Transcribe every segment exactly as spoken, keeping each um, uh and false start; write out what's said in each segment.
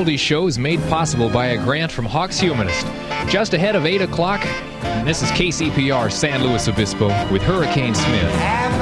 Oldies Show is made possible by a grant from Hawks Humanist. Just ahead of eight o'clock, and this is K C P R San Luis Obispo with Hurricane Smith.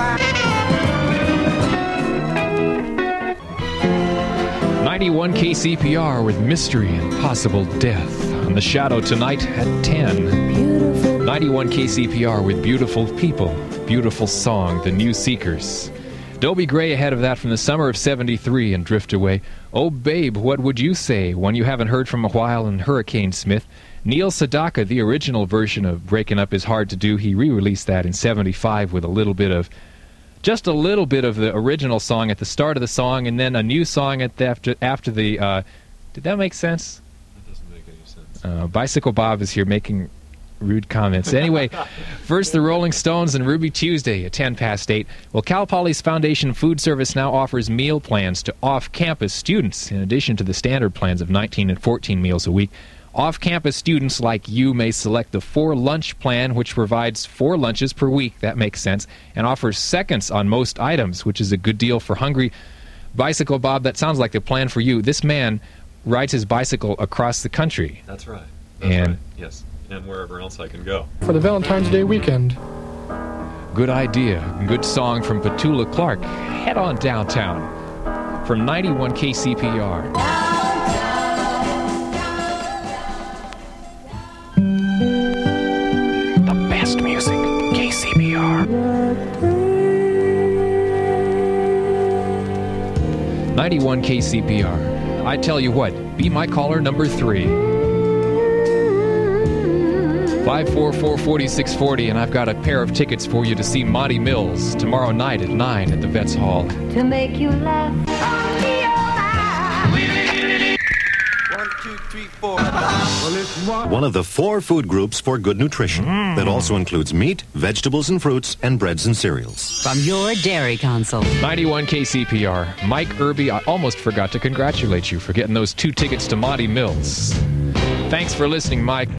ninety-one K C P R with Mystery and Possible Death on The Shadow tonight at ten. ninety-one K C P R with Beautiful People, Beautiful Song, The New Seekers. Dobie Gray ahead of that from the summer of seventy-three and Drift Away. Oh Babe, What Would You Say? One you haven't heard from a while in Hurricane Smith. Neil Sedaka, the original version of Breaking Up Is Hard to Do, he re-released that in seventy-five with a little bit of, just a little bit of the original song at the start of the song, and then a new song at the, after, after the, uh, did that make sense? That doesn't make any sense. Uh, Bicycle Bob is here making rude comments. Anyway, first the Rolling Stones and Ruby Tuesday at ten past eight. Well, Cal Poly's Foundation Food Service now offers meal plans to off-campus students, in addition to the standard plans of nineteen and fourteen meals a week. Off-campus students like you may select the four-lunch plan, which provides four lunches per week. That makes sense. And offers seconds on most items, which is a good deal for hungry. Bicycle Bob, that sounds like the plan for you. This man rides his bicycle across the country. That's right. That's and right. Yes. And wherever else I can go. For the Valentine's Day weekend. Good idea. Good song from Petula Clark. Head on downtown. From ninety-one K C P R. The best music. K C P R. ninety-one K C P R. I tell you what, be my caller number three. five four four, four six four zero, and I've got a pair of tickets for you to see Monty Mills tomorrow night at nine at the Vets Hall. To make you laugh. One, two, three, four. One of the four food groups for good nutrition mm. that also includes meat, vegetables and fruits, and breads and cereals. From your dairy console. ninety-one K C P R. Mike Irby, I almost forgot to congratulate you for getting those two tickets to Monty Mills. Thanks for listening, Mike.